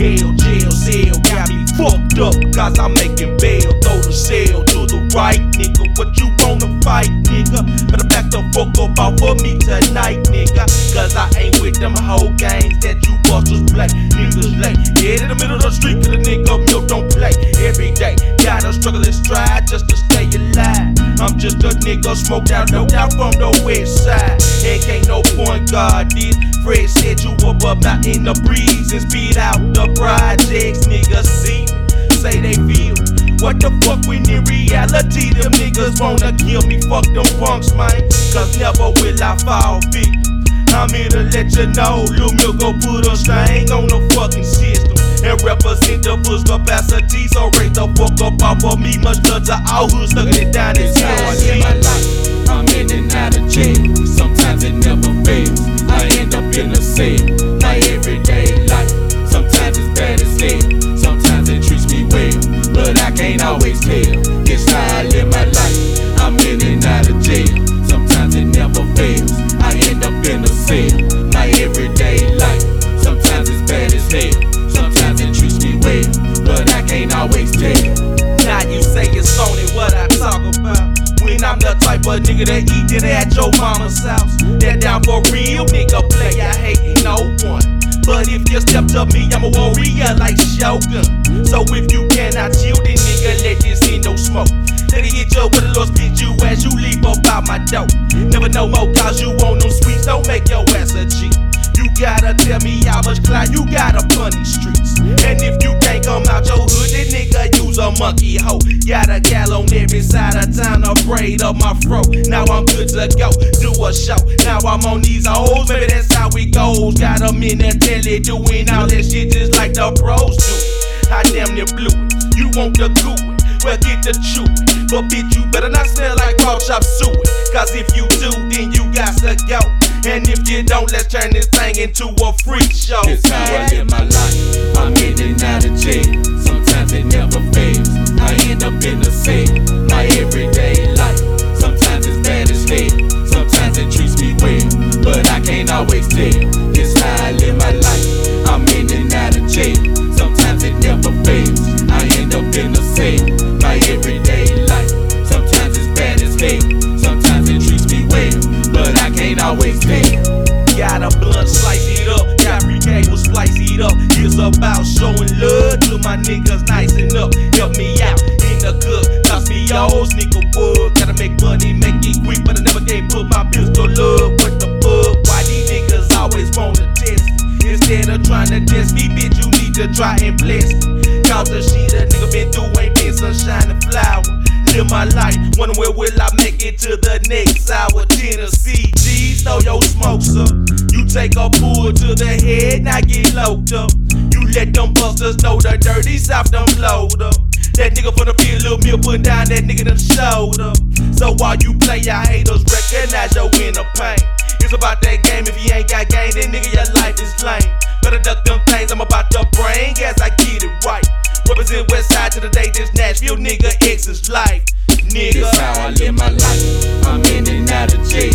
Hell, jail, cell, got me fucked up, cause I'm making bail. Throw the cell to the right, nigga. What you wanna fight, nigga? Better back the fuck up off of me tonight, nigga. Cause I ain't with them whole games that you busters play. Niggas late, head in the middle of the street, cause the nigga milk don't play. Every day, gotta struggle and strive just to stay alive. I'm just a nigga smoked out, no doubt from the west side. And ain't no point guard this. Fred said you up out in the breeze and speed out the projects. Niggas see me, say they feel what the fuck when in reality them niggas wanna kill me. Fuck them punks, man, cause never will I fall victim. I'm here to let you know, Lil Milk gon' put a stain on the fucking system and represent the full capacity. So raise the fuck up off of me. Much love to all who's stuck it down in how I live my life. I'm in and out of jail. Sometimes it never fails. I end up in a cell. My everyday life. Sometimes it's bad as hell. Sometimes it treats me well, but I can't always tell. It's how I live my life. I'm in and out of jail. Sometimes it never fails. I end up in a cell. My everyday life. Sometimes it's bad as hell. Sometimes it treats me well, but I can't always tell. Now you say it's only what I talk about. When I'm the type of nigga that eat it at your mama's house. That down for real nigga play, I hate no one. But if you step to me, I'm a warrior like Shogun. So if you cannot chill, then nigga let this in no smoke. Let it hit you with a little spit you as you leave up out my door. Never know more cause you want them sweets, don't make your ass a G. You gotta tell me how much clout you got up on these streets. And if you can't come out your hood, then nigga use a monkey hoe. Got a gal on every side of town afraid of my fro. Now I'm good to go, do a show. Now I'm on these hoes, maybe that's how it goes. Got them in the telly doing all that shit just like the pros do. I damn near blew it, you want the cool it, well get the chewing. But bitch you better not smell like pork chop suey. Cause if you do, then you got to go. And if you don't, let's turn this thing into a freak show. It's how I live my life. I'm in and out of jail. Sometimes it never fails. I end up in a cell. My everyday life. Sometimes it's bad as hell. Sometimes it treats me well, but I can't always tell. It's how I live my life. I'm in and out of jail. Sometimes it never fails. I end up in a cell. My everyday life. Sometimes it's bad as hell. Sometimes it treats me well, but I can't always tell. Got a blunt, slice it up. Got free cable, slice it up. It's about showing love to my niggas, nice enough. Help me out in the good. Cost me yours, nigga wood. Gotta make money, make it quick, but I never can put my pistol up. What the fuck? Why these niggas always wanna test me? Instead of trying to test me, bitch, you need to try and bless me. Cause the shit a nigga been through ain't been sunshine and flower. Live my life, wonder where will I make it to the next hour. Tennessee, G's, throw your smokes up. You take a pull to the head, now get locked up. You let them busters know the dirty south done blowed up. That nigga from the field, Lil Milk, put down that nigga done shoulder. So while you play, your haters recognize your inner pain. It's about that game, if you ain't got game, then nigga your life is lame. Better duck them things, I'm about to brain gas, I get it right. Represent Westside to the day, this Nashville nigga X's life, nigga. It's how I live my life. I'm in and out of jail.